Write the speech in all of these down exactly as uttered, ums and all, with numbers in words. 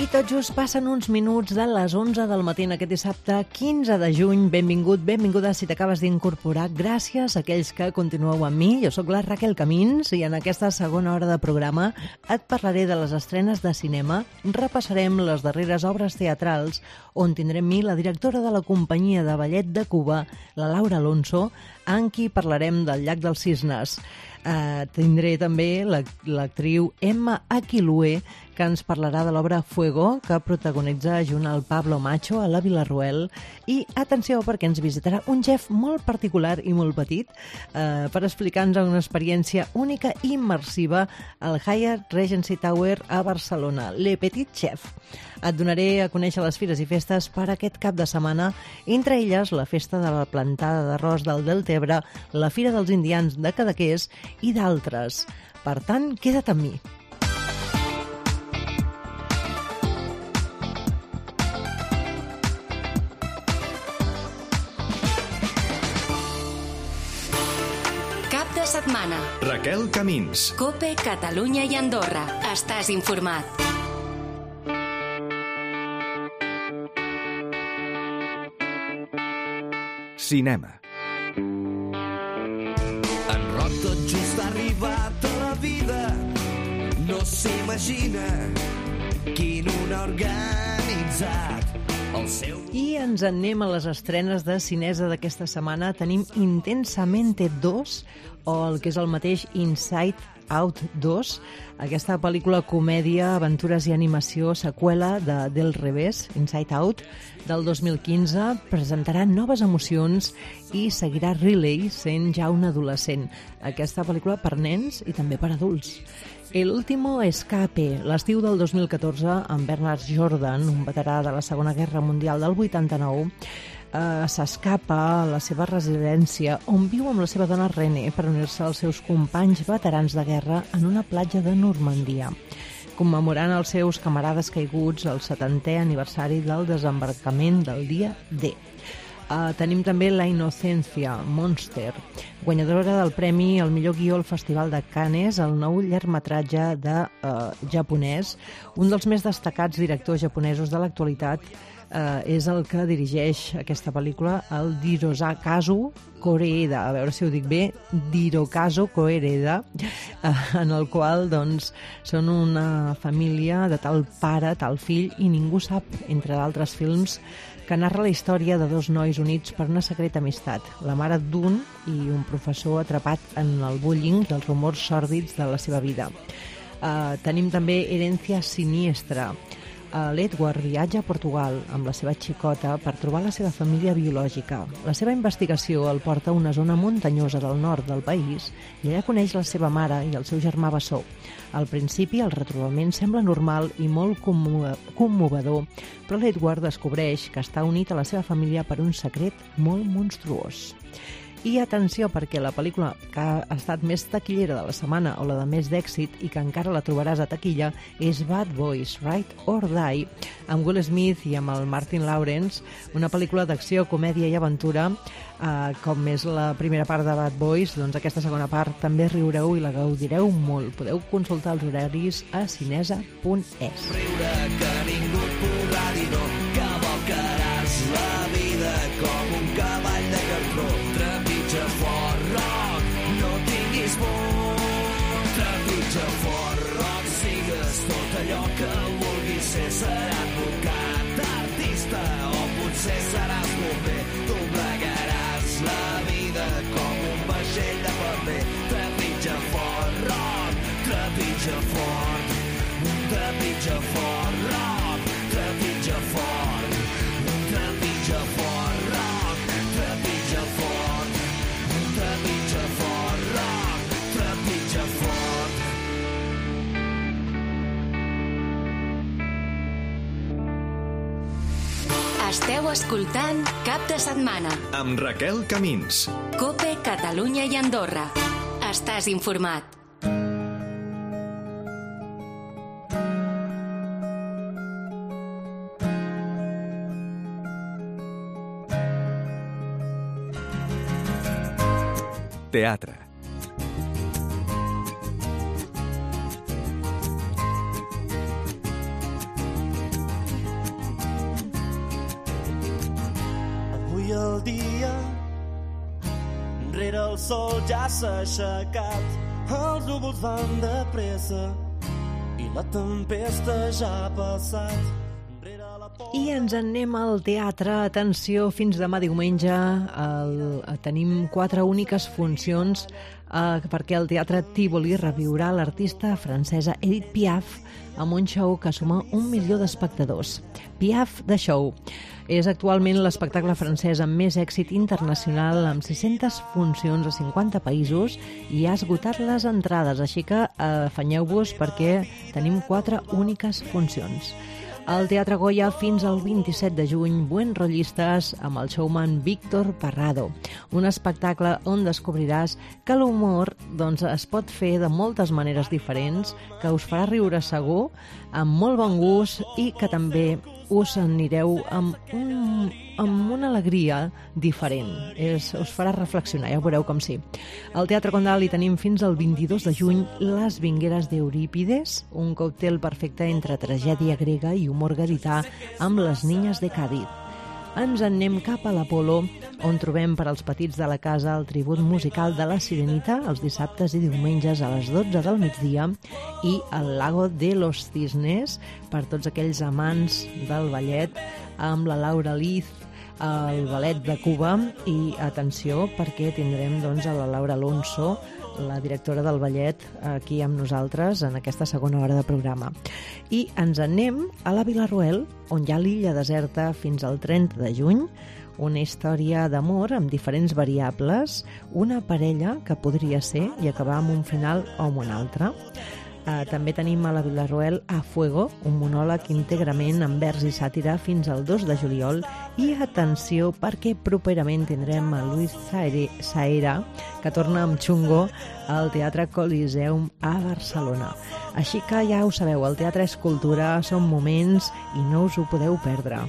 tot just passen uns minuts de les onze del matí en aquest dissabte quinze de juny. Benvingut, benvinguda si t'acabes d'incorporar. Gràcies a aquells que continueu amb mi. Jo sóc la Raquel Camins i en aquesta segona hora de programa et parlaré de les estrenes de cinema, repassarem les darreres obres teatrals, on tindrem mi la directora de la companyia de ballet de Cuba, la Laura Alonso, amb qui parlarem del llac dels cisnes. Uh, tindré també l'actriu Emma Aquilue, que ens parlarà de l'obra Fuego, que protagonitza junt al Pablo Macho a la Villarroel. I atenció, perquè ens visitarà un chef molt particular i molt petit uh, per explicar-nos una experiència única i immersiva al Hyatt Regency Tower a Barcelona, Le Petit Chef. Et donaré a conèixer les fires i festes per aquest cap de setmana, entre elles la Festa de la Plantada d'Arròs del Deltebre, la Fira dels Indians de Cadaqués i d'altres. Per tant, queda't amb mi. Cap de setmana. Raquel Camins. COPE, Catalunya i Andorra. Estàs informat. Cinema. En Roc tot just ha arribat a la vida. No s'imagina quin un ha organitzat el seu... I ens en anem a les estrenes de cinesa d'aquesta setmana. Tenim Intensamente dos, o el que és el mateix Inside Out dos, aquesta pel·lícula comèdia, aventures i animació, seqüela de Del Revés, Inside Out, del dos mil quinze, presentarà noves emocions i seguirà Riley sent ja un adolescent. Aquesta pel·lícula per nens i també per adults. El último escape, l'estiu del dos mil catorze, amb Bernard Jordan, un veterà de la Segona Guerra Mundial del vuitanta-nou, eh, s'escapa a la seva residència on viu amb la seva dona René per unir-se als seus companys veterans de guerra en una platja de Normandia, commemorant els seus camarades caiguts el setantè aniversari del desembarcament del dia D. Uh, tenim també La Inocencia, Monster, guanyadora del premi al millor guió al Festival de Cannes, el nou llargmetratge de uh, japonès. Un dels més destacats directors japonesos de l'actualitat uh, és el que dirigeix aquesta pel·lícula, el Hirokazu Koreeda, a veure si ho dic bé, Hirokazu Koreeda, uh, en el qual doncs, són una família de tal pare, tal fill, i ningú sap, entre d'altres films, que narra la història de dos nois units per una secreta amistat, la mare d'un i un professor atrapat en el bullying dels rumors sòrdids de la seva vida. Uh, tenim també Herencia Siniestra. Uh, L'Edward viatja a Portugal amb la seva xicota per trobar la seva família biològica. La seva investigació el porta a una zona muntanyosa del nord del país i allà coneix la seva mare i el seu germà bessó. Al principi el retrobament sembla normal i molt commo- commovedor, però l'Edward descobreix que està unit a la seva família per un secret molt monstruós. I atenció, perquè la pel·lícula que ha estat més taquillera de la setmana o la de més d'èxit i que encara la trobaràs a taquilla és Bad Boys, Ride or Die, amb Will Smith i amb el Martin Lawrence, una pel·lícula d'acció, comèdia i aventura. Uh, com és la primera part de Bad Boys, doncs aquesta segona part també riureu i la gaudireu molt. Podeu consultar els horaris a cinesa punt es. Riure que ningú et podrà dir no, cavalcaràs la vida com un cavall de cartró. Trepitja fort, rock, no tinguis por. Trepitja fort, rock, sigues tot allò que vulguis ser. Serà advocat, artista o potser seràs bomber. Doblegaràs la vida com un vaixell de paper. Trepitja fort, rock, trepitja fort. Trepitja fort, rock, trepitja fort. Trepitja fort, rock, trepitja fort. Trepitja fort, rock, trepitja fort. Esteu escoltant Cap de Setmana. Amb Raquel Camins. COPE, Catalunya i Andorra. Estàs informat. Teatre. Avui el dia rere el sol ja s'ha aixecat, els núvols van de pressa i la tempesta ja ha passat. I ens en anem al teatre. Atenció, fins demà diumenge el, tenim quatre úniques funcions eh, perquè el Teatre Tívoli reviurà l'artista francesa Edith Piaf amb un show que suma un milió d'espectadors. Piaf The Show és actualment l'espectacle francès amb més èxit internacional, amb sis-centes funcions a cinquanta països, i ha esgotat les entrades, així que eh, afanyeu-vos perquè tenim quatre úniques funcions. Al Teatre Goya fins al vint-i-set de juny, Buenrollistes amb el showman Víctor Parrado. Un espectacle on descobriràs que l'humor doncs, es pot fer de moltes maneres diferents, que us farà riure segur, amb molt bon gust i que també us anireu amb, un, amb una alegria diferent. És, us farà reflexionar, ja ho veureu com sí. Al Teatre Condal hi tenim fins al vint-i-dos de juny Les Vingueres d'Eurípides, un còctel perfecte entre tragèdia grega i humor gadità amb Les Niñas de Cádiz. Ens en anem cap a l'Apolo, on trobem per als petits de la casa el tribut musical de la Sirenita els dissabtes i diumenges a les dotze del migdia, i el Lago de los Cisnes per tots aquells amants del ballet, amb la Laura Liz, el ballet de Cuba, i atenció perquè tindrem doncs, a la Laura Alonso, la directora del ballet, aquí amb nosaltres en aquesta segona hora de programa. I ens anem a la Vilarroel, on hi ha l'illa deserta fins al trenta de juny, una història d'amor amb diferents variables, una parella que podria ser i acabar amb un final o amb un altre. Uh, també tenim a la Vilarroel A Fuego, un monòleg íntegrament en vers i sàtira fins al dos de juliol, i atenció perquè properament tindrem a Luis Saera, que torna amb Chungo al Teatre Coliseum a Barcelona. Així que ja ho sabeu, el teatre és cultura, són moments i no us ho podeu perdre.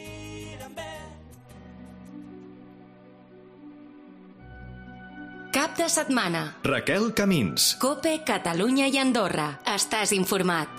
Cap de setmana. Raquel Camins. COPE, Catalunya i Andorra. Estàs informat.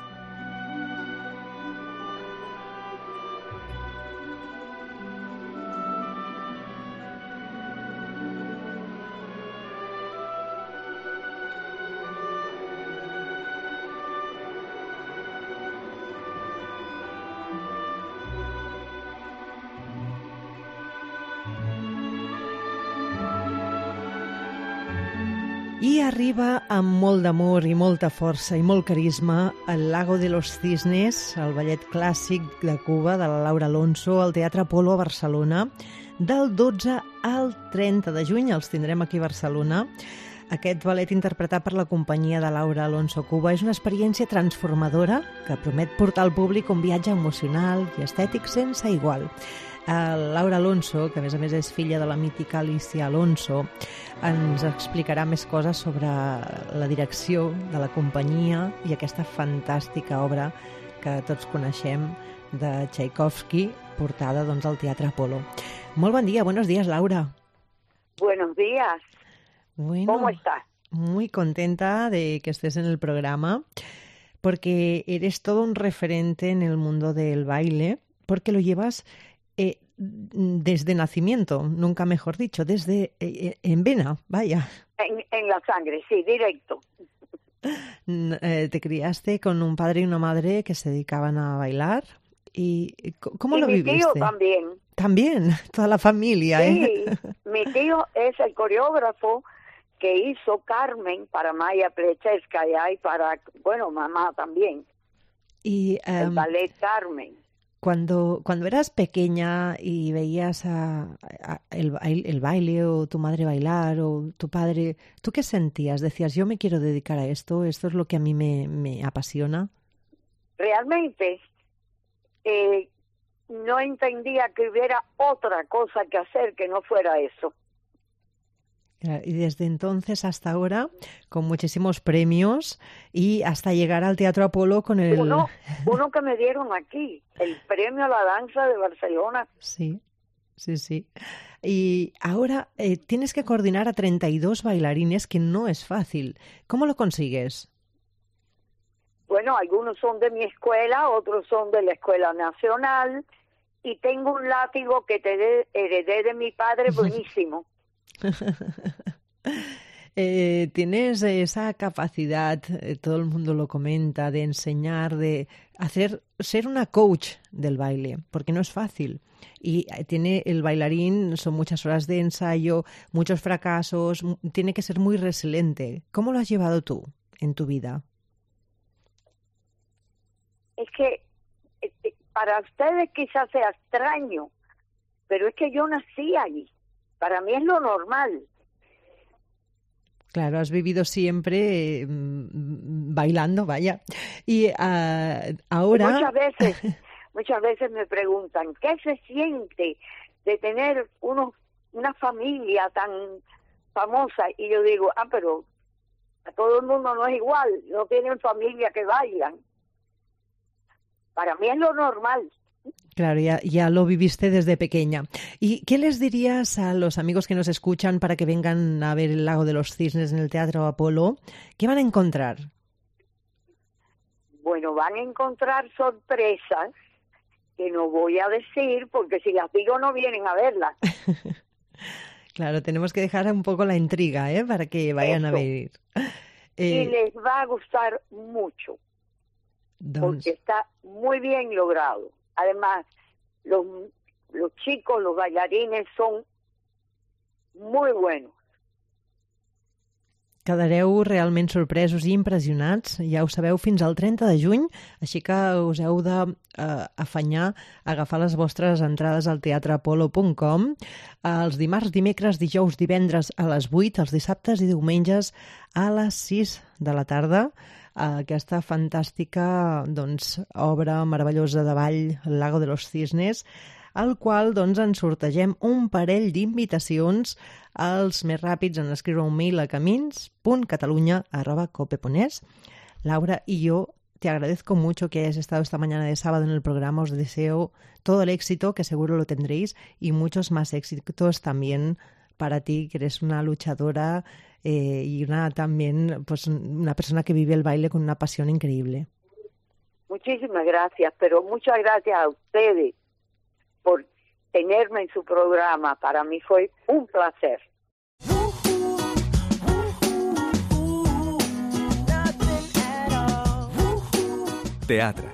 I arriba amb molt d'amor i molta força i molt carisma el Lago de los Cisnes, el ballet clàssic de Cuba de la Laura Alonso, al Teatre Apolo a Barcelona, del dotze al trenta de juny. Els tindrem aquí a Barcelona. Aquest ballet interpretat per la companyia de Laura Alonso Cuba és una experiència transformadora que promet portar al públic un viatge emocional i estètic sense igual. Uh, Laura Alonso, que a més a més és filla de la mítica Alicia Alonso, ens explicarà més coses sobre la direcció de la companyia i aquesta fantàstica obra que tots coneixem de Tchaikovsky, portada doncs, al Teatre Apolo. Molt bon dia, buenos días, Laura. Buenos días. Bueno, ¿Cómo estás? Muy contenta de que estés en el programa, porque eres todo un referente en el mundo del baile, porque lo llevas Eh, desde nacimiento, nunca mejor dicho, desde eh, en vena, vaya. En, en la sangre, sí, directo. Eh, te criaste con un padre y una madre que se dedicaban a bailar. ¿Y cómo y lo mi viviste? tío también. También, toda la familia, sí, ¿eh? Mi tío es el coreógrafo que hizo Carmen para Maya Plecheskaya y para, bueno, mamá también. Y, um, el ballet Carmen. Cuando, cuando eras pequeña y veías a, a el, el baile o tu madre bailar o tu padre, ¿tú qué sentías? Decías, yo me quiero dedicar a esto, esto es lo que a mí me, me apasiona. Realmente eh, no entendía que hubiera otra cosa que hacer que no fuera eso. Y desde entonces hasta ahora, con muchísimos premios y hasta llegar al Teatro Apolo con el... Uno, uno que me dieron aquí, el premio a la danza de Barcelona. Sí, sí, sí. Y ahora eh, tienes que coordinar a treinta y dos bailarines, que no es fácil. ¿Cómo lo consigues? Bueno, algunos son de mi escuela, otros son de la Escuela Nacional y tengo un látigo que te heredé de mi padre buenísimo. Eh, tienes esa capacidad, eh, todo el mundo lo comenta, de enseñar, de hacer, ser una coach del baile, porque no es fácil. Y tiene el bailarín, son muchas horas de ensayo, muchos fracasos, tiene que ser muy resiliente. ¿Cómo lo has llevado tú en tu vida? Es que para ustedes quizás sea extraño, pero es que yo nací allí. Para mí es lo normal. Claro, has vivido siempre eh, bailando, vaya. Y uh, ahora... Muchas veces, muchas veces me preguntan, ¿qué se siente de tener unos, una familia tan famosa? Y yo digo, ah, pero a todo el mundo no es igual, no tienen familia que bailan. Para mí es lo normal. Claro, ya, ya lo viviste desde pequeña. ¿Y qué les dirías a los amigos que nos escuchan para que vengan a ver el Lago de los Cisnes en el Teatro Apolo? ¿Qué van a encontrar? Bueno, van a encontrar sorpresas que no voy a decir, porque si las digo no vienen a verlas. Claro, tenemos que dejar un poco la intriga, ¿eh? Para que vayan Eso. a ver. Eh, y les va a gustar mucho, doncs... porque está muy bien logrado. Además, los, los chicos, los bailarines son muy buenos. Quedareu realment sorpresos i impressionats, ja ho sabeu, fins al trenta de juny, així que us heu d'afanyar a agafar les vostres entrades al teatre apolo punt com, els dimarts, dimecres, dijous, divendres a les vuit, els dissabtes i diumenges a les sis de la tarda, aquesta fantàstica doncs, obra meravellosa de ball, el Lago de los Cisnes, al qual doncs, ens sortegem un parell d'invitacions. Els més ràpids en escriure un mail a camins punt catalunya arroba cope punt es. Laura y yo te agradezco mucho que hayas estado esta mañana de sábado en el programa. Os deseo todo el éxito, que seguro lo tendréis, y muchos más éxitos también para ti, que eres una luchadora eh, y una también pues una persona que vive el baile con una pasión increíble. Muchísimas gracias, pero muchas gracias a ustedes por tenerme en su programa. Para mí fue un placer. Teatre.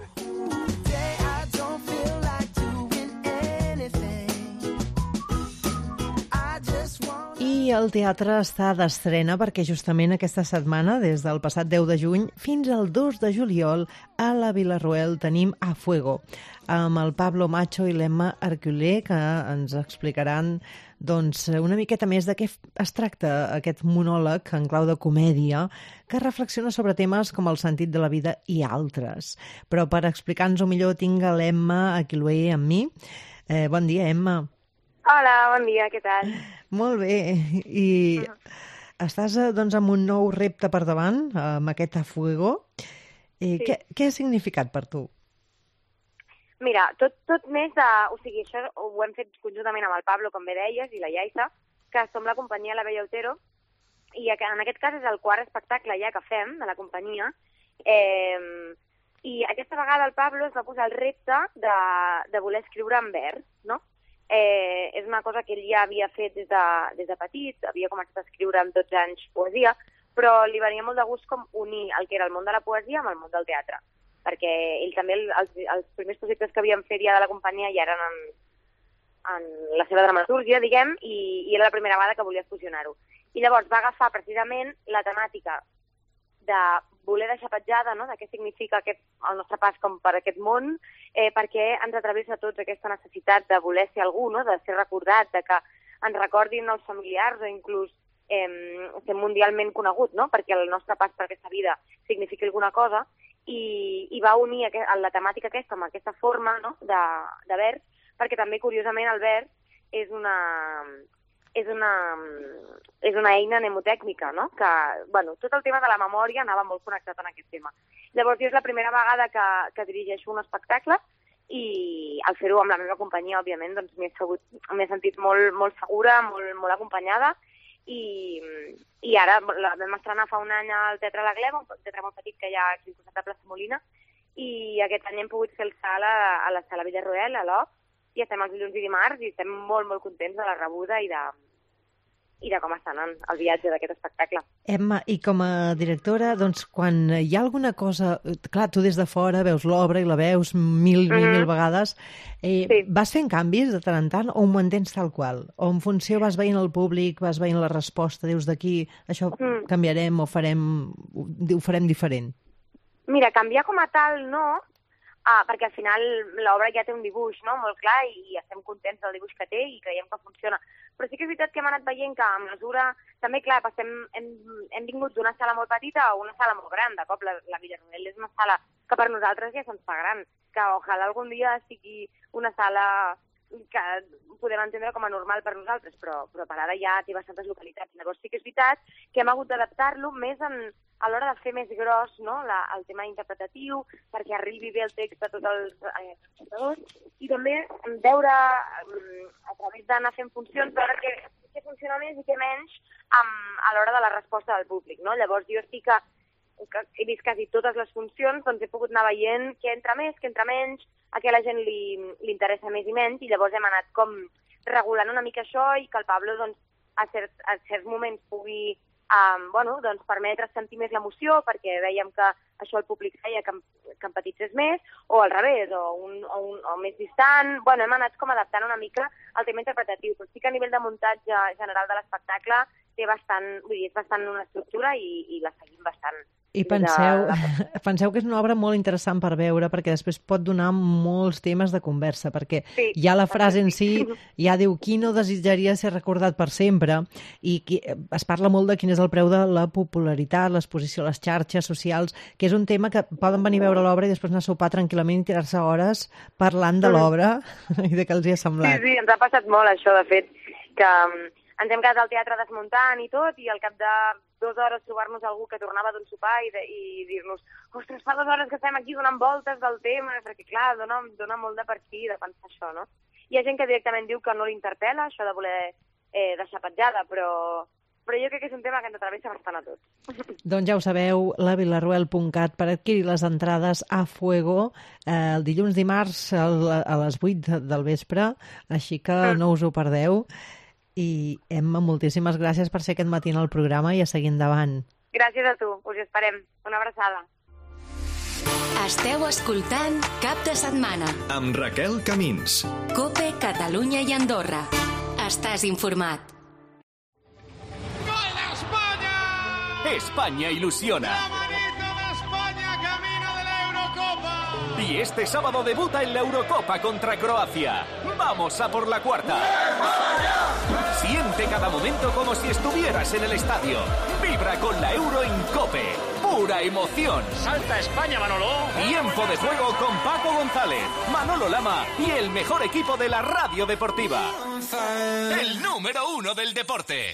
I el teatre està d'estrena perquè justament aquesta setmana, des del passat deu de juny fins al dos de juliol, a la Villarroel tenim A Fuego, amb el Pablo Macho i l'Emma Herculé, que ens explicaran doncs, una miqueta més de què es tracta aquest monòleg en clau de comèdia que reflexiona sobre temes com el sentit de la vida i altres. Però per explicar-nos-ho millor tinc l'Emma Herculé amb mi. Eh, bon dia, Emma. Hola, bon dia, què tal? Molt bé, i uh-huh. estàs doncs, amb un nou repte per davant, amb aquest A Fuego. Eh, sí. què, què ha significat per tu? Mira, tot, tot més de... O sigui, això ho hem fet conjuntament amb el Pablo, com bé deies, i la Yaisa, que som la companyia La Bella Otero, i en aquest cas és el quart espectacle ja que fem de la companyia, eh, i aquesta vegada el Pablo es va posar el repte de, de voler escriure en vers, no? Eh, és una cosa que ell ja havia fet des de, des de petit, havia començat a escriure amb dotze anys poesia, però li venia molt de gust com unir el que era el món de la poesia amb el món del teatre, perquè ell també, els, els primers projectes que havíem fet ja de la companyia ja eren en, en la seva dramatúrgia, diguem, i, i era la primera vegada que volia fusionar-ho. I llavors va agafar precisament la temàtica de voler deixar petjada, no?, de què significa aquest, el nostre pas com per aquest món, eh, perquè ens atravessa tots aquesta necessitat de voler ser algú, no?, de ser recordat, de que ens recordin els familiars o inclús eh, ser mundialment conegut, no?, perquè el nostre pas per aquesta vida significa alguna cosa, i, i va unir aquest, la temàtica aquesta amb aquesta forma, no?, de, de vers, perquè també, curiosament, el vers és una... és una, és una eina mnemotècnica, no? Que, bueno, tot el tema de la memòria anava molt connectat en aquest tema. Llavors, jo és la primera vegada que, que dirigeixo un espectacle i al fer-ho amb la meva companyia, òbviament, doncs m'he segut, m'he sentit molt, molt segura, molt, molt acompanyada i, i ara la vam estrenar fa un any al Teatre La Gleva, un teatre molt petit que hi ha aquí al costat de Plaça Molina, i aquest any hem pogut fer el sala a la Sala Villarroel, a l'O, i estem els dilluns i dimarts i estem molt, molt contents de la rebuda i de, i de com està anant el viatge d'aquest espectacle. Emma, i com a directora, doncs, quan hi ha alguna cosa... Clar, tu des de fora veus l'obra i la veus mil, mil, mm-hmm. mil vegades. Eh, sí. Vas fent canvis de tant en tant o ho mantens tal qual? O en funció vas veient el públic, vas veient la resposta, dius d'aquí això mm. canviarem o farem, ho farem diferent? Mira, canviar com a tal no, ah, perquè al final l'obra ja té un dibuix, no?, molt clar i estem contents del dibuix que té i creiem que funciona. Però sí que és veritat que hem anat veient que a mesura... També, clar, passem, hem, hem vingut d'una sala molt petita a una sala molt gran. De cop, la, la Villarroel és una sala que per nosaltres ja se'ns fa gran. Que ojalà algun dia sigui una sala que podem entendre com a normal per nosaltres, però, però per ara ja té bastantes localitats. Llavors sí que és veritat que hem hagut d'adaptar-lo més en, a l'hora de fer més gros, no?, la, el tema interpretatiu, perquè arribi bé el text a tots els espectadors, eh, i també veure, a través d'anar fent funcions, veure què, què funciona més i què menys um, a l'hora de la resposta del públic, no? Llavors jo sí que, que he vist quasi totes les funcions, doncs he pogut anar veient què entra més, què entra menys, a què a la gent li, li interessa més i menys, i llavors hem anat com regulant una mica això i que el Pablo, doncs, a, cert, a certs moments pugui um, bueno, doncs, permetre sentir més l'emoció, perquè veiem que això el públic feia que, que empatitzés més, o al revés, o, un, o, un, o més distant. Bueno, hem anat com adaptant una mica el tema interpretatiu, però sí que a nivell de muntatge general de l'espectacle té bastant, vull dir, és bastant una estructura i, i la seguim bastant. I penseu, penseu que és una obra molt interessant per veure, perquè després pot donar molts temes de conversa, perquè sí, ja la frase en si ja diu qui no desitjaria ser recordat per sempre, i qui, es parla molt de quin és el preu de la popularitat, l'exposició a les xarxes socials, que és un tema que poden venir a veure l'obra i després anar a sopar tranquil·lament i tirar-se hores parlant de l'obra i de què els hi ha semblat. Sí, sí, ens ha passat molt això, de fet, que ens hem quedat al teatre desmuntant i tot, i al cap de dues hores trobar-nos algú que tornava d'un sopar i, de, i dir-nos ostres, fa dues hores que estem aquí donant voltes del tema, perquè clar, dona, dona molt de per aquí de pensar això, no? Hi ha gent que directament diu que no l'interpel·la, això de voler eh, deixar petjada, però, però jo crec que és un tema que ens atravessa bastant a tots. Doncs ja ho sabeu, la vilarroel punt cat per adquirir les entrades a Fuego eh, el dilluns dimarts a les vuit del vespre, així que mm. no us ho perdeu. I Emma, moltíssimes gràcies per ser aquest matí al programa i a seguir endavant. Gràcies a tu, us hi esperem. Una abraçada. Esteu escoltant Cap de Setmana amb Raquel Camins. COPE, Catalunya i Andorra. Estàs informat. ¡Gol de España! España ilusiona. ¡La manita de España camino de la Eurocopa! Y este sábado debuta en la Eurocopa contra Croacia. ¡Vamos a por la cuarta! ¡España! Siente cada momento como si estuvieras en el estadio. Vibra con la Euro en COPE. ¡Pura emoción! ¡Salta España, Manolo! Tiempo de juego con Paco González, Manolo Lama y el mejor equipo de la radio deportiva. El número uno del deporte.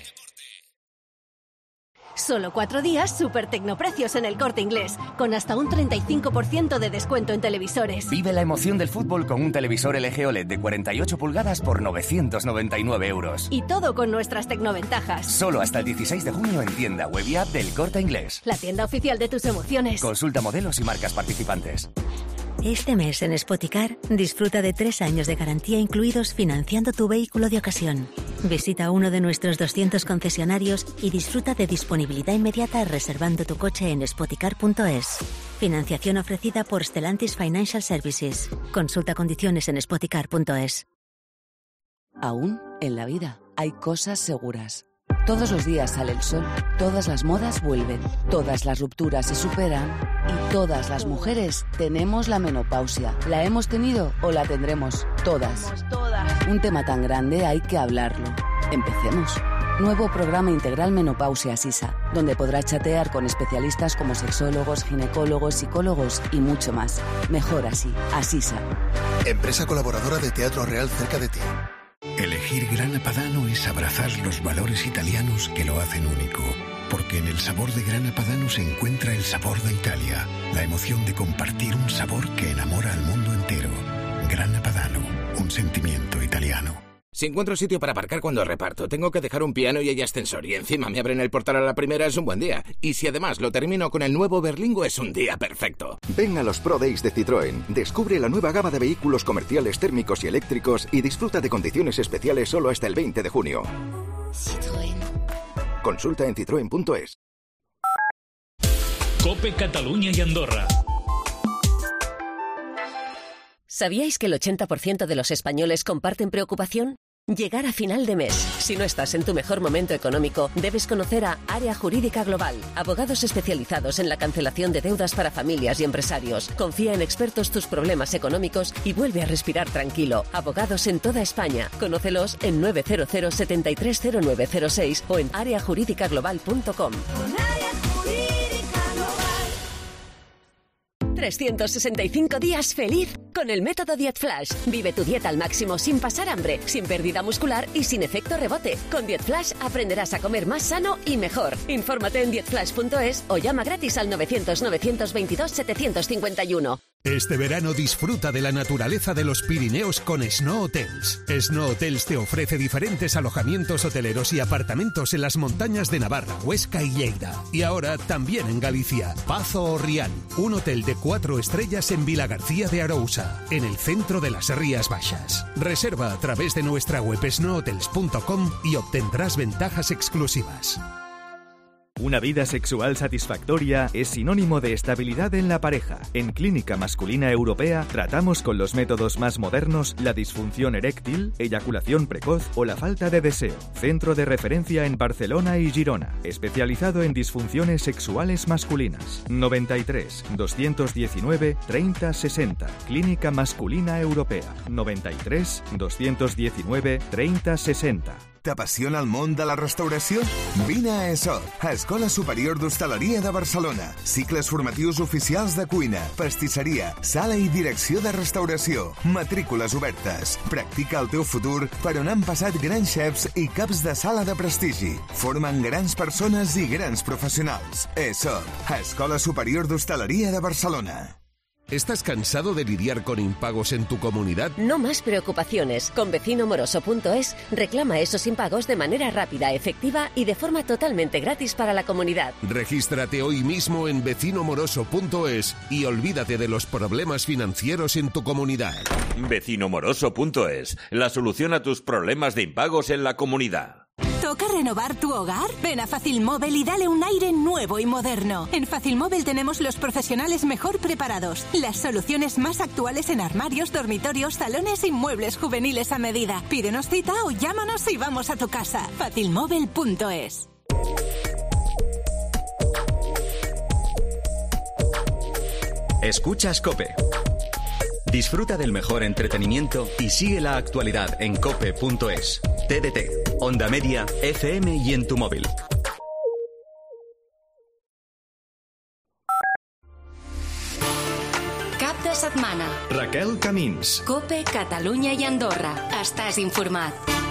Solo cuatro días, super tecnoprecios en El Corte Inglés, con hasta un treinta y cinco por ciento de descuento en televisores. Vive la emoción del fútbol con un televisor L G O L E D de cuarenta y ocho pulgadas por novecientos noventa y nueve euros. Y todo con nuestras tecnoventajas. Solo hasta el dieciséis de junio en tienda web y app del Corte Inglés. La tienda oficial de tus emociones. Consulta modelos y marcas participantes. Este mes en Spoticar disfruta de tres años de garantía incluidos financiando tu vehículo de ocasión. Visita uno de nuestros doscientos concesionarios y disfruta de disponibilidad inmediata reservando tu coche en spoticar punto es. Financiación ofrecida por Stellantis Financial Services. Consulta condiciones en spoticar punto es. Aún en la vida hay cosas seguras. Todos los días sale el sol, todas las modas vuelven, todas las rupturas se superan y todas las mujeres tenemos la menopausia. ¿La hemos tenido o la tendremos? Todas. Un tema tan grande hay que hablarlo. Empecemos. Nuevo programa integral Menopausia Sisa, donde podrás chatear con especialistas como sexólogos, ginecólogos, psicólogos y mucho más. Mejor así, Asisa. Empresa colaboradora de Teatro Real cerca de ti. Elegir Grana Padano es abrazar los valores italianos que lo hacen único. Porque en el sabor de Grana Padano se encuentra el sabor de Italia, la emoción de compartir un sabor que enamora al mundo entero. Grana Padano, un sentimiento italiano. Si encuentro sitio para aparcar cuando reparto, tengo que dejar un piano y hay ascensor, y encima me abren el portal a la primera, es un buen día. Y si además lo termino con el nuevo Berlingo, es un día perfecto. Ven a los Pro Days de Citroën, descubre la nueva gama de vehículos comerciales térmicos y eléctricos y disfruta de condiciones especiales solo hasta el veinte de junio. Citroën. Consulta en citroen punto es. COPE Cataluña y Andorra. ¿Sabíais que el ochenta por ciento de los españoles comparten preocupación? Llegar a final de mes. Si no estás en tu mejor momento económico, debes conocer a Área Jurídica Global, abogados especializados en la cancelación de deudas para familias y empresarios. Confía en expertos tus problemas económicos y vuelve a respirar tranquilo. Abogados en toda España. Conócelos en nueve cero cero, siete tres cero nueve cero seis o en área jurídica global punto com. trescientos sesenta y cinco días feliz con el método Diet Flash. Vive tu dieta al máximo sin pasar hambre, sin pérdida muscular y sin efecto rebote. Con Diet Flash aprenderás a comer más sano y mejor. Infórmate en diet flash punto es o llama gratis al novecientos, novecientos veintidós, setecientos cincuenta y uno. Este verano disfruta de la naturaleza de los Pirineos con Snow Hotels. Snow Hotels te ofrece diferentes alojamientos hoteleros y apartamentos en las montañas de Navarra, Huesca y Lleida. Y ahora también en Galicia, Pazo o Rián, un hotel de cuatro estrellas en Vilagarcía de Arousa, en el centro de las Rías Baixas. Reserva a través de nuestra web snow hotels punto com y obtendrás ventajas exclusivas. Una vida sexual satisfactoria es sinónimo de estabilidad en la pareja. En Clínica Masculina Europea tratamos con los métodos más modernos la disfunción eréctil, eyaculación precoz o la falta de deseo. Centro de referencia en Barcelona y Girona, especializado en disfunciones sexuales masculinas. noventa y tres, doscientos diecinueve, treinta sesenta. Clínica Masculina Europea. noventa y tres, doscientos diecinueve, treinta sesenta. T'apassiona el món de la restauració? Vine a E S O, a Escola Superior d'Hostaleria de Barcelona. Cicles formatius oficials de cuina, pastisseria, sala i direcció de restauració. Matrícules obertes. Practica el teu futur per on han passat grans xefs i caps de sala de prestigi. Formen grans persones i grans professionals. E S O, a Escola Superior d'Hostaleria de Barcelona. ¿Estás cansado de lidiar con impagos en tu comunidad? No más preocupaciones. Con vecino moroso punto es reclama esos impagos de manera rápida, efectiva y de forma totalmente gratis para la comunidad. Regístrate hoy mismo en vecino moroso punto es y olvídate de los problemas financieros en tu comunidad. vecino moroso punto es, la solución a tus problemas de impagos en la comunidad. ¿Toca renovar tu hogar? Ven a Facilmóvil y dale un aire nuevo y moderno. En Facilmóvil tenemos los profesionales mejor preparados, las soluciones más actuales en armarios, dormitorios, salones y muebles juveniles a medida. Pídenos cita o llámanos y vamos a tu casa. Facilmóvil punto es. Escuchas COPE. Disfruta del mejor entretenimiento y sigue la actualidad en cope punto es. T D T, Onda Media, F M y en tu móvil. Cap de setmana. Raquel Camins. COPE Catalunya i Andorra. Estàs informat.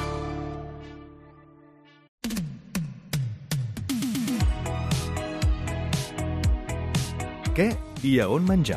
Què i a on menjar?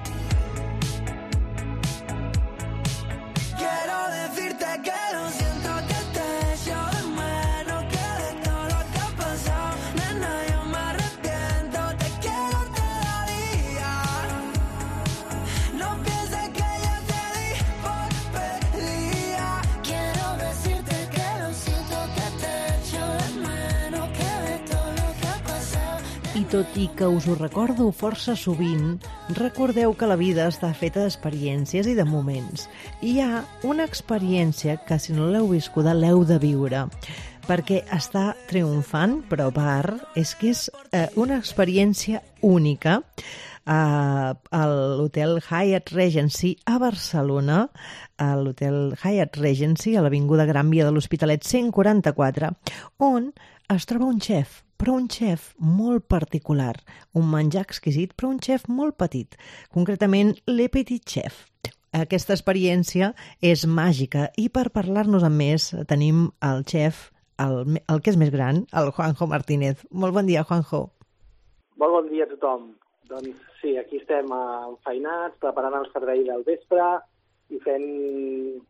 Tot i que us ho recordo força sovint, recordeu que la vida està feta d'experiències i de moments. I hi ha una experiència que, si no l'heu viscuda, l'heu de viure, perquè està triomfant, però a part és que és eh, una experiència única eh, a l'hotel Hyatt Regency a Barcelona, a l'hotel Hyatt Regency, a l'Avinguda Gran Via de l'Hospitalet cent quaranta-quatre, on es troba un xef, però un xef molt particular, un menjar exquisit, però un xef molt petit, concretament Le Petit Chef. Aquesta experiència és màgica i per parlar-nos amb més tenim el xef, el, el que és més gran, el Juanjo Martínez. Molt bon dia, Juanjo. Molt bon dia a tothom. Doncs sí, aquí estem enfeinats, preparant el servei del vespre i fent,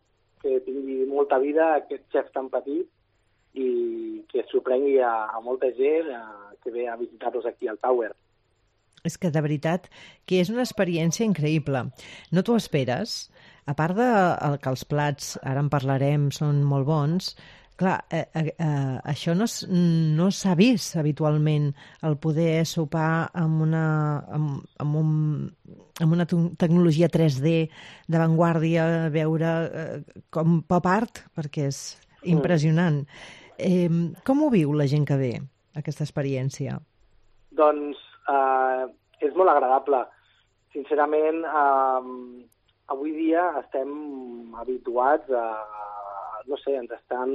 que tingui molta vida aquest xef tan petit i que sorprengui a, a molta gent a, que ve a visitar-los aquí al Tower. És que, de veritat, que és una experiència increïble. No t'ho esperes. A part de que els plats, ara en parlarem, són molt bons, clar, eh, eh, eh, això no, no s'ha vist habitualment, el poder sopar amb una, amb, amb un, amb una tecnologia tres D d'avantguàrdia, veure eh, com pop art, perquè és impressionant. Eh, com ho viu la gent que ve, aquesta experiència? Doncs eh, és molt agradable. Sincerament, eh, avui dia estem habituats a... no sé, ens estan...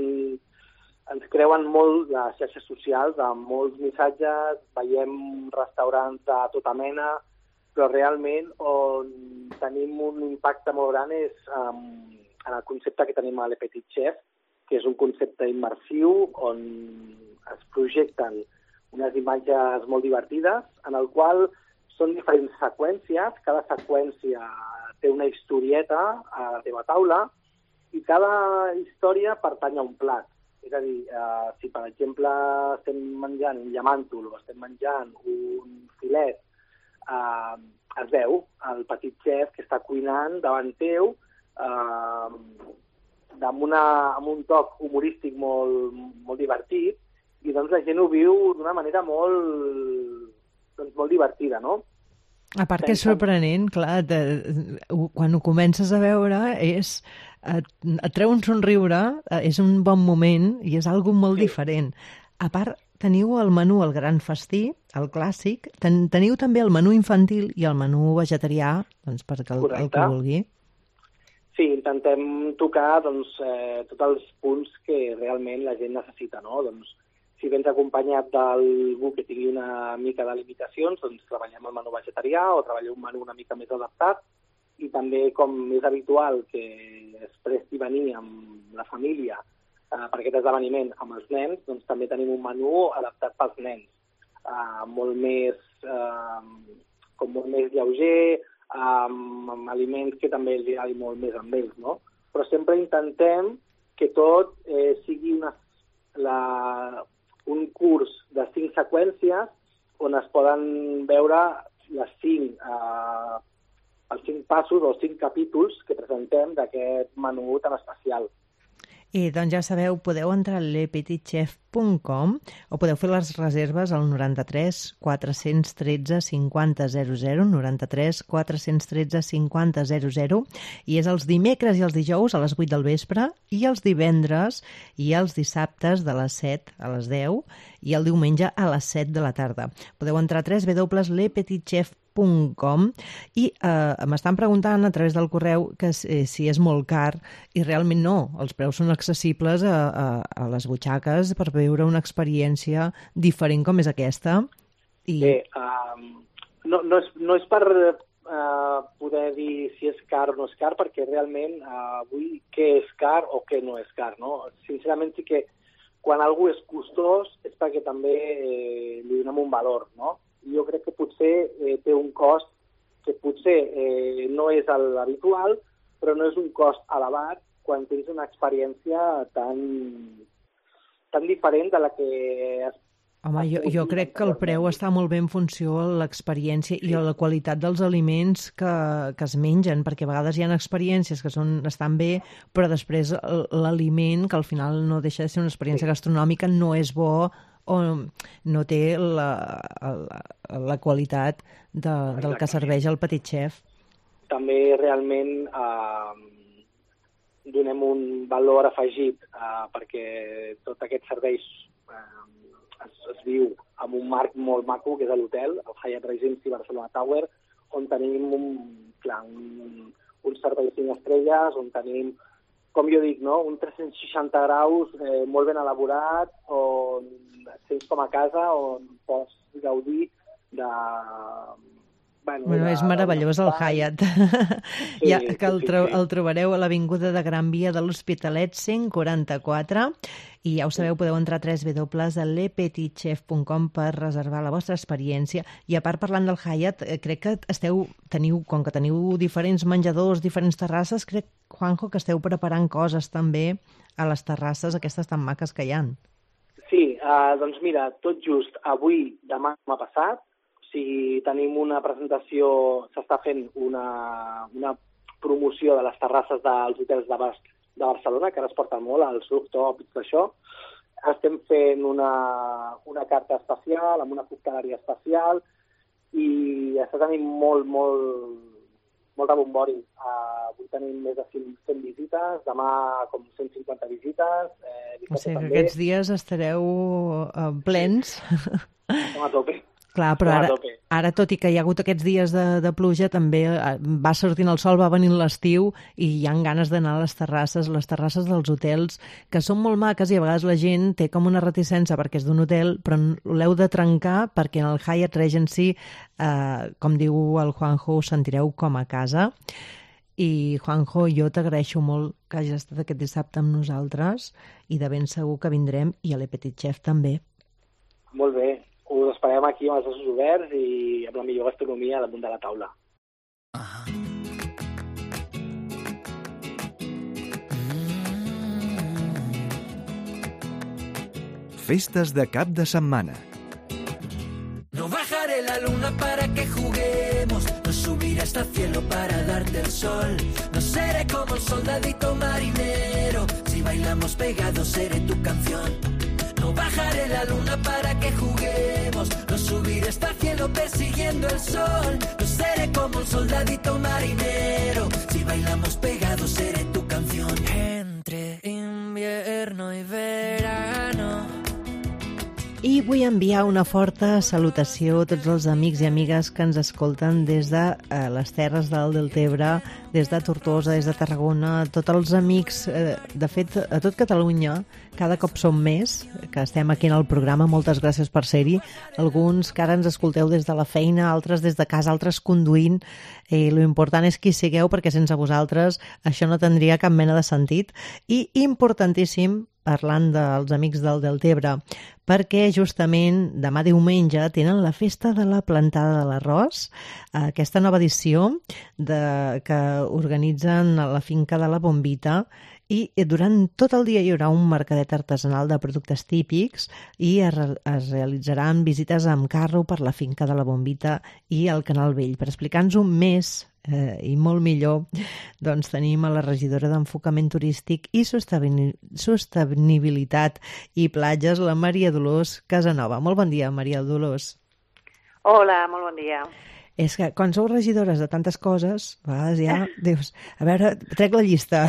ens creuen molt les xarxes socials amb molts missatges, veiem restaurants de tota mena, però realment on tenim un impacte molt gran és um, en el concepte que tenim a Le Petit Chef, que és un concepte immersiu on es projecten unes imatges molt divertides, en el qual són diferents seqüències, cada seqüència té una historieta a la teva taula, i cada història pertany a un plat. És a dir, eh, si per exemple estem menjant un llamàntol o estem menjant un filet, eh, es veu el petit xef que està cuinant davant teu eh, amb, una, amb un toc humorístic molt, molt divertit, i doncs la gent ho viu d'una manera molt, doncs, molt divertida, no? A part que és sorprenent, clar, de, quan ho comences a veure és... Et, et treu un somriure, és un bon moment i és algo molt sí. diferent. A part, teniu el menú, el gran festí, el clàssic, ten, teniu també el menú infantil i el menú vegetarià, doncs, perquè el, el que vulgui. Sí, intentem tocar doncs, eh, tots els punts que realment la gent necessita, no? Doncs, si vens acompanyat d'algú que tingui una mica de limitacions, doncs treballem el menú vegetarià o treballem un menú una mica més adaptat, i també, com és habitual que es presti venir amb la família eh, per aquest esdeveniment amb els nens, doncs també tenim un menú adaptat pels nens, eh, molt més, eh, com molt més lleuger, eh, amb aliments que també els agradi molt més amb ells, no? Però sempre intentem que tot eh, sigui una, la, un curs de cinc seqüències on es poden veure les cinc eh, els cinc passos o els cinc capítols que presentem d'aquest menú tan especial. I doncs ja sabeu, podeu entrar a le petit chef punt com o podeu fer les reserves al noranta-tres quatre-cents tretze cinquanta zero zero, noranta-tres quatre-cents tretze cinquanta zero zero, i és els dimecres i els dijous a les vuit del vespre i els divendres i els dissabtes de les set a les deu i el diumenge a les set de la tarda. Podeu entrar a w w w punt le petit chef punt com i eh, m'estan preguntant a través del correu que eh, si és molt car, i realment no, els preus són accessibles a, a, a les butxaques per veure una experiència diferent com és aquesta. I... Bé, um, no, no, és, no és per uh, poder dir si és car o no és car, perquè realment uh, avui què és car o què no és car, no? Sincerament sí que quan algú és costós és perquè també eh, li donem un valor, no? Jo crec que potser eh, té un cost que potser eh, no és l'habitual, però no és un cost elevat quan tens una experiència tan, tan diferent de la que... Es, Home, jo, jo crec que el preu està molt bé en funció de l'experiència i a la qualitat dels aliments que, que es mengen, perquè a vegades hi ha experiències que són, estan bé, però després l'aliment, que al final no deixa de ser una experiència gastronòmica, no és bo o no té la, la, la qualitat de, del que serveix el petit xef. També realment eh, donem un valor afegit eh, perquè tot aquest serveis eh, es, es viu amb un marc molt maco, que és l'hotel, el Hyatt Regency Barcelona Tower, on tenim un, clar, un, un servei cinc estrelles, on tenim, com jo dic, no? un tres-cents seixanta graus eh, molt ben elaborat, on sents com a casa, on pots gaudir de, Bueno, bueno, és meravellós el Hyatt. Sí, ja, que el, sí, tro sí. el trobareu a l'Avinguda de Gran Via de l'Hospitalet cent quaranta-quatre i ja ho sabeu, podeu entrar a w w w punt le petit chef punt com per reservar la vostra experiència. I a part, parlant del Hyatt, eh, crec que esteu, teniu, com que teniu diferents menjadors, diferents terrasses, crec, Juanjo, que esteu preparant coses també a les terrasses aquestes tan maques que hi ha. Sí, uh, doncs mira, tot just avui, demà m'ha passat, o sigui, tenim una presentació, s'està fent una, una promoció de les terrasses dels hotels de, Bas, de Barcelona, que ara es porta molt, als rooftops d'això. Estem fent una, una carta especial, amb una cocteleria especial, i està tenint molt, molt, molt de bombori. Uh, avui tenim més de cent visites, demà com cent cinquanta visites. Eh, o sigui que també. Aquests dies estareu uh, plens. Som a tope. Clar, però ara, ara, tot i que hi ha hagut aquests dies de, de pluja, també va sortint el sol, va venint l'estiu i hi ha ganes d'anar a les terrasses, les terrasses dels hotels, que són molt maques i a vegades la gent té com una reticència perquè és d'un hotel, però l'heu de trencar perquè en el Hyatt Regency, eh, com diu el Juanjo, us sentireu com a casa. I, Juanjo, jo t'agraeixo molt que hagis estat aquest dissabte amb nosaltres i de ben segur que vindrem, i a Le Petit Chef també. Molt bé. Us esperem aquí amb els braços oberts i amb la millor gastronomia damunt de la taula. Uh-huh. Festes de cap de setmana. No bajaré la luna para que juguemos, no subiré hasta el cielo para darte el sol, no seré como el soldadito marinero, si bailamos pegados seré tu canción. No bajaré la luna para que juguemos, no subiré hasta el cielo persiguiendo el sol, no seré como un soldadito marinero, si bailamos pegados seré tu canción. Entre invierno y verano. I vull enviar una forta salutació a tots els amics i amigues que ens escolten des de eh, les Terres del Deltebre, des de Tortosa, des de Tarragona, tots els amics, eh, de fet, a tot Catalunya, cada cop som més, que estem aquí en el programa, moltes gràcies per ser-hi, alguns que ara ens escolteu des de la feina, altres des de casa, altres conduint, i lo important és qui sigueu, perquè sense vosaltres això no tindria cap mena de sentit, i importantíssim, parlant dels amics del Deltebre, perquè justament demà diumenge tenen la festa de la plantada de l'arròs, aquesta nova edició de, que organitzen a la finca de la Bombita, i durant tot el dia hi haurà un mercadet artesanal de productes típics i es, es realitzaran visites amb carro per la finca de la Bombita i el Canal Vell. Per explicar-nos-ho més eh, i molt millor, doncs tenim a la regidora d'Enfocament Turístic i Sostenibilitat i Platges, la Maria Dolors Casanova. Molt bon dia, Maria Dolors. Hola, molt bon dia. És que quan sou regidores de tantes coses, a vegades ja dius, a veure, trec la llista.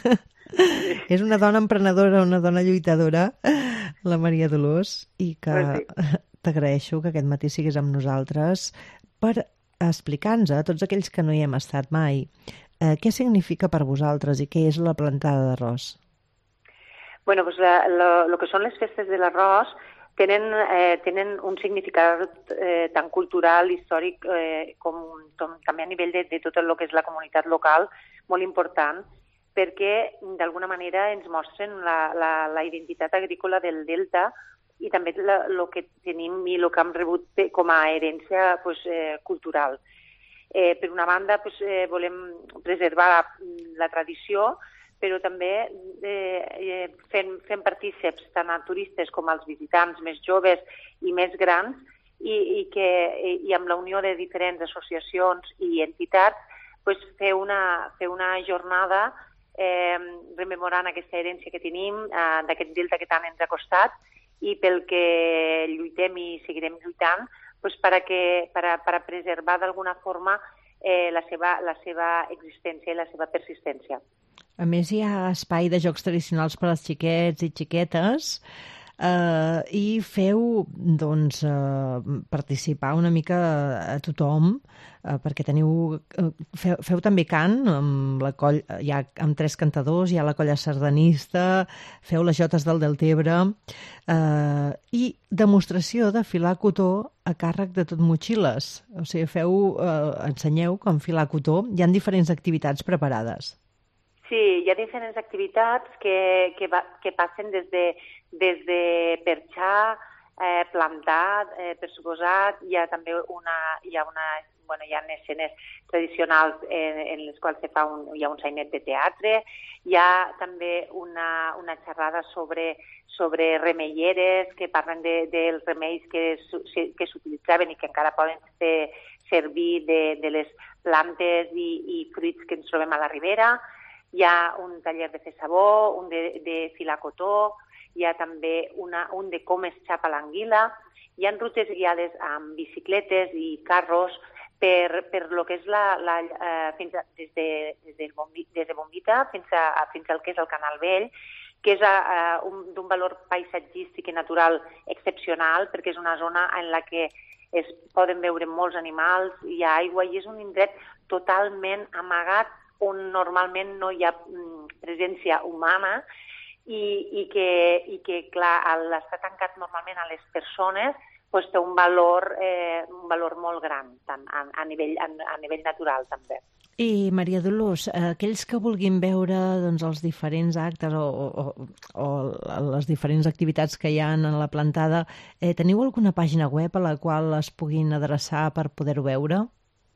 És una dona emprenedora, una dona lluitadora, la Maria Dolors, i que t'agraeixo que aquest matí siguis amb nosaltres per explicar-nos a tots aquells que no hi hem estat mai eh, què significa per vosaltres i què és la plantada d'arròs. Bueno, pues la, lo, lo que són les festes de l'arròs tenen, eh, tenen un significat eh, tant cultural, històric, eh, com, com també a nivell de, de tot el que és la comunitat local, molt important, perquè d'alguna manera ens mostren la, la, la identitat agrícola del Delta i també el que tenim i el que hem rebut com a herència pues, eh, cultural. Eh, per una banda, pues, eh, volem preservar la, la tradició, però també eh, fent, fent partíceps tant a turistes com als visitants més joves i més grans i, i, que, i amb la unió de diferents associacions i entitats pues, fer, una, fer una jornada eh, rememorant aquesta herència que tenim, eh, d'aquest delta que tant ens ha costat i pel que lluitem i seguirem lluitant pues, per, a que, per, a, per a preservar d'alguna forma eh, la, seva, la seva existència i la seva persistència. A més, hi ha espai de jocs tradicionals per als xiquets i xiquetes. eh, i feu doncs, eh, participar una mica a tothom, eh, perquè teniu, eh, feu, feu també cant, amb, la coll, hi ha, amb tres cantadors, hi ha la colla sardanista, feu les jotes del Deltebre, eh, i demostració de filar cotó a càrrec de tot motxilles. O sigui, feu, eh, ensenyeu com filar cotó. Hi ha diferents activitats preparades. Sí, hi ha diferents activitats que, que, va, que passen des de, des de perxar, eh, plantar, eh, per suposat, hi ha també una, hi ha una, bueno, hi ha escenes tradicionals en, en les quals se fa un, hi ha un sainet de teatre, hi ha també una, una xerrada sobre, sobre remeieres que parlen de, dels remeis que, que s'utilitzaven i que encara poden ser, servir de, de les plantes i, i fruits que ens trobem a la ribera. Hi ha un taller de fer sabó, un de, de filar cotó, hi ha també una, un de com es xapa l'anguila. Hi ha rutes guiades amb bicicletes i carros per, per lo que és la, la, eh, fins a, des, de, des, de Bombi, des de Bombita fins, a, fins al que és el Canal Vell, que és d'un valor paisatgístic i natural excepcional, perquè és una zona en la que es poden veure molts animals, hi ha aigua i és un indret totalment amagat on normalment no hi ha presència humana i, i, que, i que, clar, al estar tancat normalment a les persones, pues, té un valor, eh, un valor molt gran, tant a, a, nivell, a, a nivell natural també. I, Maria Dolors, aquells que vulguin veure doncs, els diferents actes o, o, o les diferents activitats que hi ha en la plantada, eh, teniu alguna pàgina web a la qual es puguin adreçar per poder-ho veure?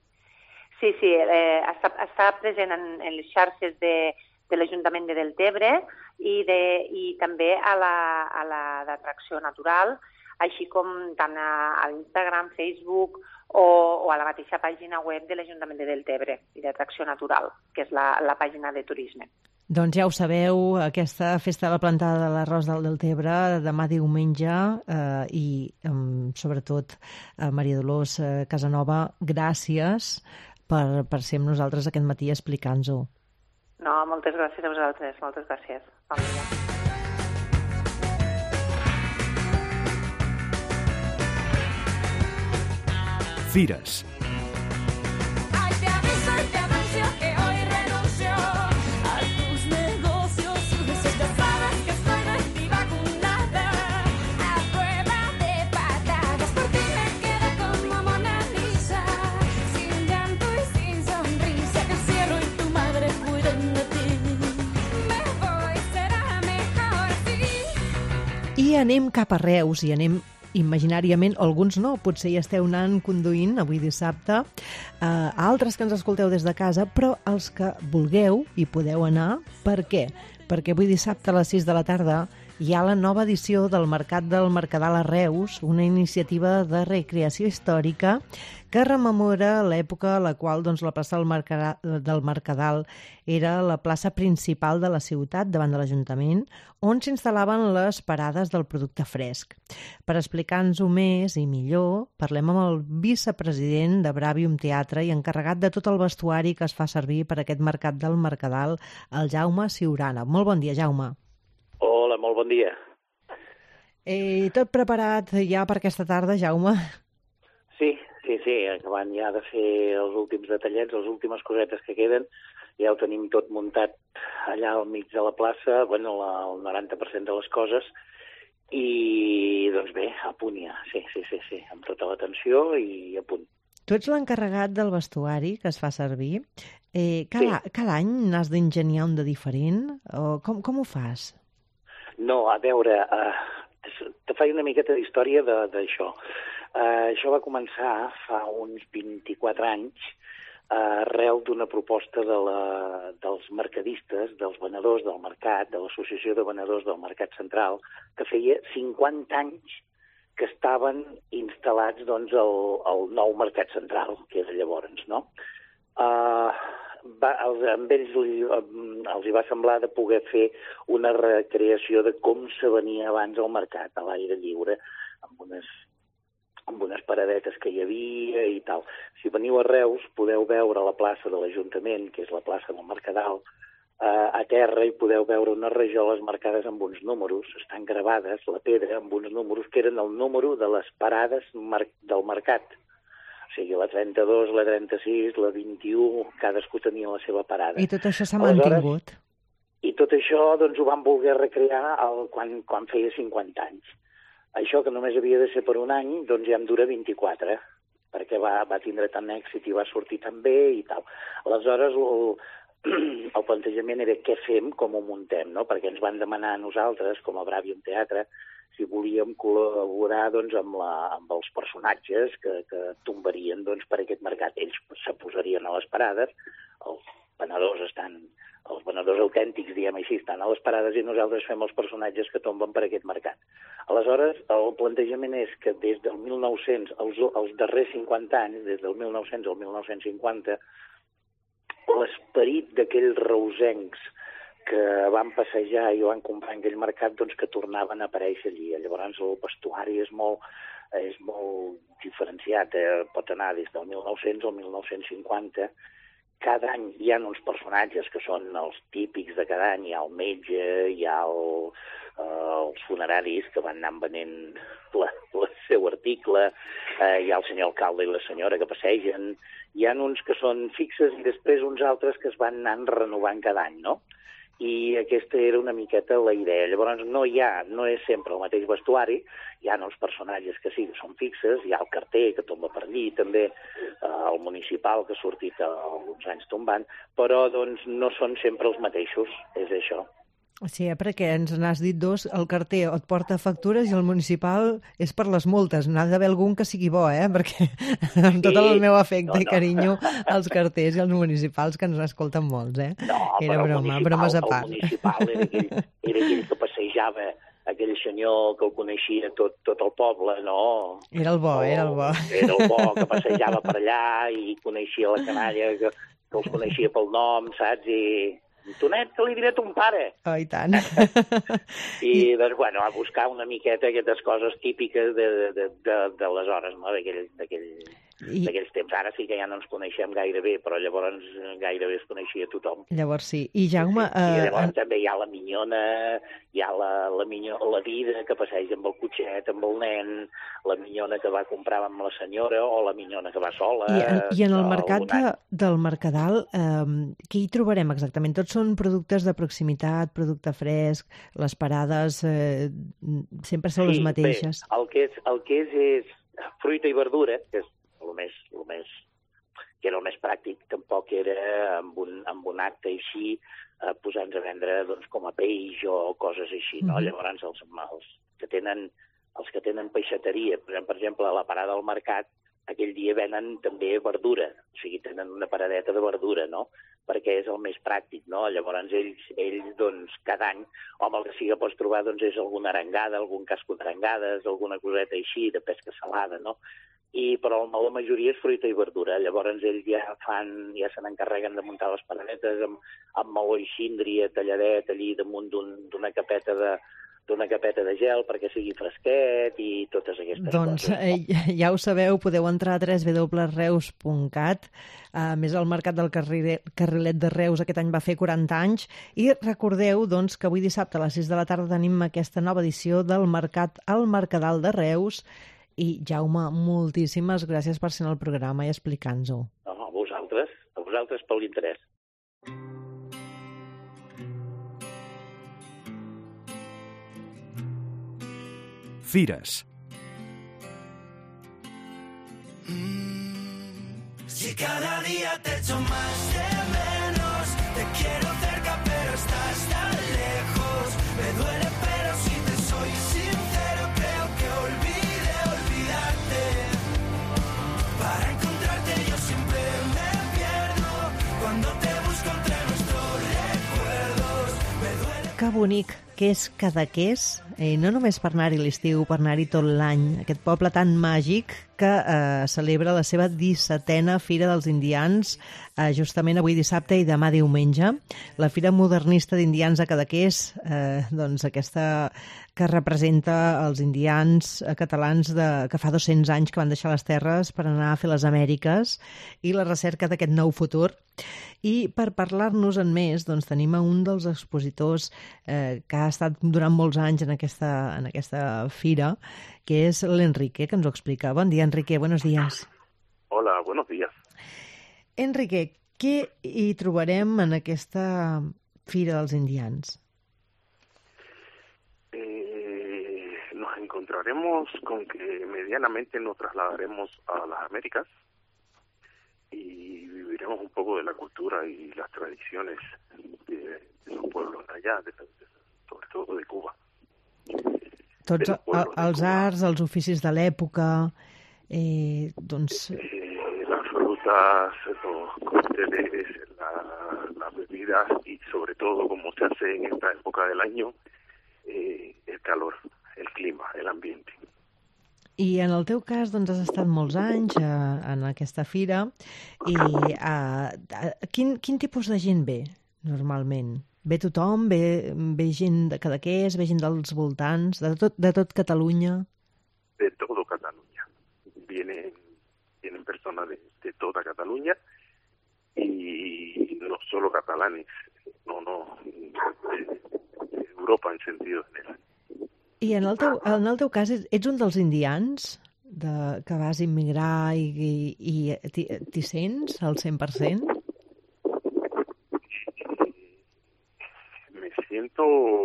Sí, sí, eh, està, està present en, en les xarxes de, de l'Ajuntament de Deltebre i, de, i també a la, a la d'atracció natural, així com tant a, a l'Instagram, Facebook o, o a la mateixa pàgina web de l'Ajuntament de Deltebre i d'atracció natural, que és la, la pàgina de turisme. Doncs ja ho sabeu, aquesta festa de la plantada de l'arròs del Deltebre demà diumenge eh, i eh, sobretot eh, Maria Dolors eh, Casanova, gràcies per, per ser amb nosaltres aquest matí explicant-nos-ho. No, moltes gràcies a vosaltres, moltes gràcies. Bon dia. Fires. I anem cap a Reus, i anem imaginàriament, alguns no, potser hi esteu anant conduint avui dissabte, eh, altres que ens escolteu des de casa, però els que vulgueu hi podeu anar. Per què? Perquè avui dissabte a les sis de la tarda hi ha la nova edició del Mercat del Mercadal a Reus, una iniciativa de recreació històrica que rememora l'època a la qual doncs, la plaça del Mercadal, del Mercadal era la plaça principal de la ciutat davant de l'Ajuntament, on s'instal·laven les parades del producte fresc. Per explicar-nos-ho més i millor, parlem amb el vicepresident de Bravium Teatre i encarregat de tot el vestuari que es fa servir per aquest Mercat del Mercadal, el Jaume Ciurana. Molt bon dia, Jaume. Hola, molt bon dia. Eh, tot preparat ja per aquesta tarda, Jaume? Sí, sí, sí, acabant ja de fer els últims detallets, les últimes cosetes que queden, ja ho tenim tot muntat allà al mig de la plaça, bueno, la, el noranta per cent de les coses, i doncs bé, a punt ja, sí, sí, sí, sí, amb tota l'atenció i a punt. Tu ets l'encarregat del vestuari que es fa servir. Eh, cada, sí. Cada any n'has d'ingeniar un de diferent? O com, com ho fas? No, a veure, uh, te faig una miqueta d'història d'això. Uh, això va començar fa uns vint-i-quatre anys uh, arrel d'una proposta de la, dels mercadistes, dels venedors del mercat, de l'Associació de Venedors del Mercat Central, que feia cinquanta anys que estaven instal·lats doncs, al, al nou Mercat Central, que era llavors, no? Uh, va, els, amb ells els hi va semblar de poder fer una recreació de com se venia abans al mercat, a l'aire lliure, amb unes, amb unes paradetes que hi havia i tal. Si veniu a Reus, podeu veure la plaça de l'Ajuntament, que és la plaça del Mercadal, a terra i podeu veure unes rajoles marcades amb uns números, estan gravades, la pedra, amb uns números que eren el número de les parades mar del mercat. O sigui, la trenta-dos, la trenta-sis, la vint-i-u, cadascú tenia la seva parada. I tot això s'ha mantingut? I tot això doncs, ho van voler recrear el, quan, quan feia cinquanta anys. Això, que només havia de ser per un any, doncs ja em dura vint-i-quatre, perquè va, va tindre tant èxit i va sortir tan bé i tal. Aleshores, el, el plantejament era què fem, com ho muntem, no? Perquè ens van demanar a nosaltres, com a Bravium Teatre, si volíem col·laborar doncs, amb, la, amb els personatges que, que tombarien doncs, per aquest mercat. Ells se posarien a les parades, els venedors estan, els venedors autèntics, diguem així, estan a les parades i nosaltres fem els personatges que tomben per aquest mercat. Aleshores, el plantejament és que des del mil nou-cents, els, els darrers cinquanta anys, des del mil nou-cents al mil nou-cents cinquanta, l'esperit d'aquells reusencs que van passejar i van comprar en aquell mercat, doncs que tornaven a aparèixer allí. Llavors el vestuari és molt, és molt diferenciat, eh? Pot anar des del mil nou-cents al mil nou-cents cinquanta. Cada any hi ha uns personatges que són els típics de cada any. Hi ha el metge, hi ha el, eh, els funeraris que van anar venent la, el seu article, eh, hi ha el senyor alcalde i la senyora que passegen, hi ha uns que són fixes i després uns altres que es van anar renovant cada any, no? I aquesta era una miqueta la idea. Llavors no hi ha, no és sempre el mateix vestuari, hi ha uns personatges que sí que són fixes, hi ha el carter que tomba per allí, també eh, el municipal que ha sortit alguns anys tombant, però doncs no són sempre els mateixos, és això. Sí, eh, perquè ens n'has dit dos, el carter et porta factures i el municipal és per les multes. N'ha d'haver algun que sigui bo, eh? Perquè amb tot el meu afecte no, no. i carinyo als carters i als municipals, que ens escolten molts, eh? No, era broma, bromes a part. El municipal era aquell, era aquell que passejava, aquell senyor que el coneixia tot, tot el poble, no? Era el bo, o, era el bo. Era el bo, que passejava per allà i coneixia la canalla, que, que els coneixia pel nom, saps? I... Tonet, que li diré a ton pare. Oh, i tant. I, doncs, bueno, a buscar una miqueta aquestes coses típiques de, de, de, de les hores, no?, d'aquell, d'aquell, I... d'aquells temps. Ara sí que ja no ens coneixem gaire bé, però llavors gairebé es coneixia tothom. Llavors sí. I Jaume... Sí, sí. I llavors uh... també hi ha la minyona, hi ha la, la, minyo, la vida que passeja amb el cotxet, amb el nen, la minyona que va comprar amb la senyora o la minyona que va sola. I, en, i en el mercat de, del Mercadal, eh, què hi trobarem exactament? Tots són productes de proximitat, producte fresc, les parades eh, sempre són sí, les mateixes. Bé, el que és, el que és, és fruita i verdura, que és el més, el més, que era el més pràctic, tampoc era amb un, amb un acte així, eh, posant-nos a vendre doncs, com a peix o coses així, no? Mm-hmm. Llavors els, els, que tenen, els que tenen peixateria, per exemple, a la parada del mercat, aquell dia venen també verdura, o sigui, tenen una paradeta de verdura, no?, perquè és el més pràctic, no? Llavors ells, ells doncs, cada any, home, el que sí que pots trobar doncs, és alguna arengada, algun casco d'arengades, alguna coseta així, de pesca salada, no? I, però la majoria és fruita i verdura. Llavors ells ja fan, ja se n'encarreguen de muntar les paradetes amb, amb meló i síndria talladet allí damunt d'una un, capeta de d'una capeta de gel perquè sigui fresquet i totes aquestes doncs, coses. Doncs eh, ja ho sabeu, podeu entrar a w w w punt reus punt cat. A més, el Mercat del Carrilet, Carrilet de Reus aquest any va fer quaranta anys i recordeu doncs, que avui dissabte a les sis de la tarda tenim aquesta nova edició del Mercat al Mercadal de Reus. I, Jaume, moltíssimes gràcies per ser en el programa i explicar-nos-ho. No, a vosaltres, a vosaltres per l'interès. Fires. Mm, si cada día te echo más de menos, te quiero cerca pero estás tan lejos, me duele pero si te soy sincero creo que olvide olvidarte, para encontrarte yo siempre me pierdo, cuando te busco entre nuestros recuerdos, me duele... Que bonic que és Cadaqués I no només per anar-hi l'estiu, per anar-hi tot l'any. Aquest poble tan màgic que eh, celebra la seva dissetena Fira dels Indians eh, justament avui dissabte i demà diumenge. La Fira Modernista d'Indians a Cadaqués, eh, doncs aquesta que representa els indians catalans de, que fa dos-cents anys que van deixar les terres per anar a fer les Amèriques i la recerca d'aquest nou futur. I per parlar-nos en més, doncs, tenim a un dels expositors eh, que ha estat durant molts anys en aquesta, en aquesta fira, que és l'Enrique, que ens ho explica. Bon dia, Enrique, buenos días. Hola, buenos días. Enrique, què hi trobarem en aquesta Fira dels Indians? Eh, nos encontraremos con que medianamente nos trasladaremos a las Américas y viviremos un poco de la cultura y las tradiciones de, de los pueblos allá, de, de, sobre todo de Cuba. Tots el, els arts, els oficis de l'època, eh, doncs... Eh, las frutas, los cócteles, la, las bebidas y sobre todo, como se hace en esta época del año, eh, el calor, el clima, el ambiente. I en el teu cas, doncs, has estat molts anys eh, en aquesta fira i eh, quin, quin tipus de gent ve, normalment? Ve tothom? Ve, ve gent de Cadaqués? Ve gent dels voltants? De tot, de tot Catalunya? De todo Cataluña. Vienen, vienen personas de, de toda Cataluña y no solo catalanes, no, no, de, de Europa en sentido general. I en el teu, en el teu cas, ets un dels indians de, que vas immigrar i, i, i t'hi sents al cent per cent? Me siento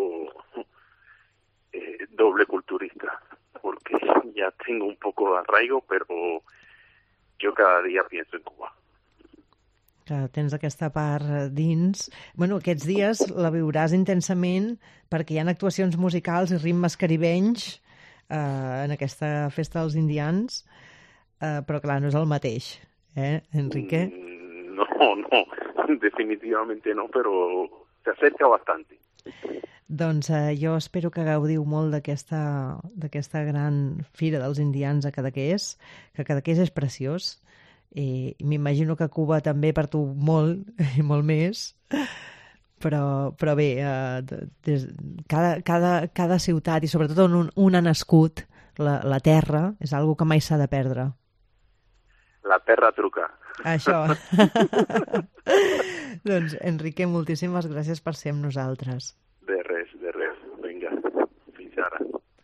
eh, doble culturista, porque ya tengo un poco de arraigo, pero yo cada día pienso en Cuba. Que tens aquesta part dins. Bueno, aquests dies la viuràs intensament perquè hi ha actuacions musicals i ritmes caribenys eh, en aquesta festa dels indians, eh, però clar, no és el mateix, eh, Enrique? No, no, definitivamente no, pero se acerca bastante. Doncs eh, jo espero que gaudiu molt d'aquesta d'aquesta gran fira dels indians a Cadaqués, que Cadaqués és preciós, i m'imagino que Cuba també per tu molt i molt més, però, però bé, eh, des, cada, cada, cada ciutat i sobretot on un ha nascut, la, la terra, és algo que mai s'ha de perdre. La terra truca. Això. Doncs, Enrique, moltíssimes gràcies per ser amb nosaltres. De res, de res. Vinga, fins ara.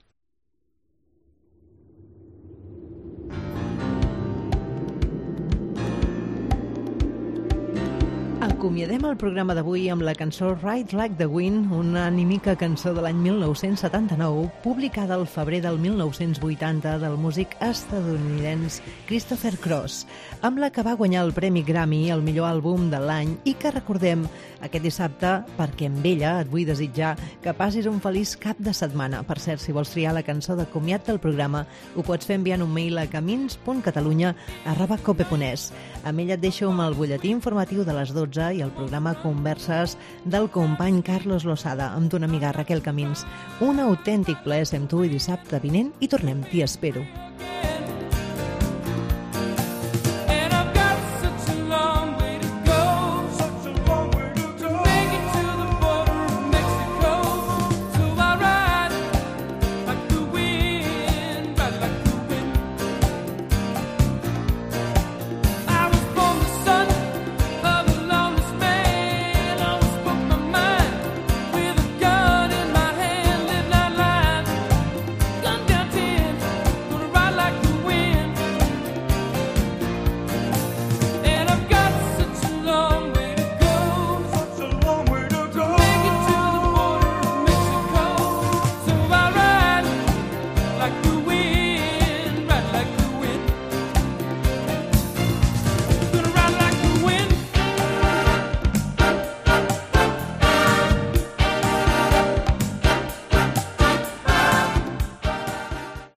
Acomiadem el programa d'avui amb la cançó Ride Like the Wind, una anímica cançó de l'any mil nou-cents setanta-nou, publicada al febrer del mil nou-cents vuitanta del músic estatunidenc Christopher Cross, amb la que va guanyar el Premi Grammy al millor àlbum de l'any i que recordem aquest dissabte perquè amb ella et vull desitjar que passis un feliç cap de setmana. Per cert, si vols triar la cançó de comiat del programa, ho pots fer enviant un mail a camins punt catalunya arroba cope punt es. Amb ella et deixo amb el butlletí informatiu de les dotze i el programa Converses del company Carlos Losada amb ton amiga Raquel Camins. Un autèntic plaer ser amb tu i dissabte vinent i tornem, t'hi espero. Like